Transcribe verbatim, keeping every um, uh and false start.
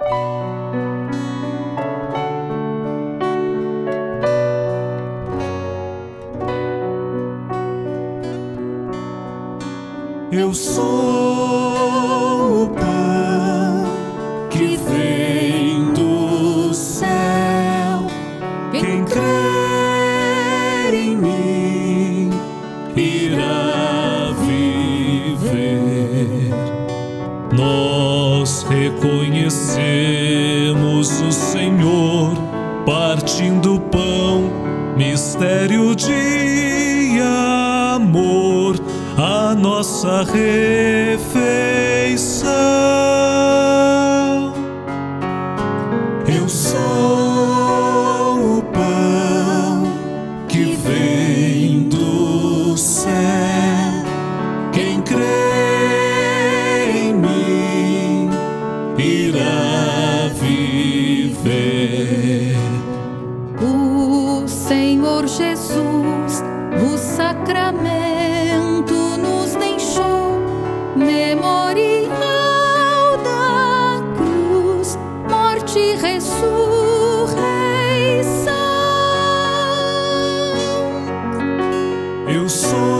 Eu sou o pão que vem do céu. Quem crer em mim irá viver. Nós reconhecemos o Senhor partindo o pão, mistério de amor, a nossa refeição. Eu sou o pão que vem do céu. Quem crê em mim irá viver. O Senhor Jesus, o sacramento nos deixou, memorial da cruz, morte e ressurreição. Eu sou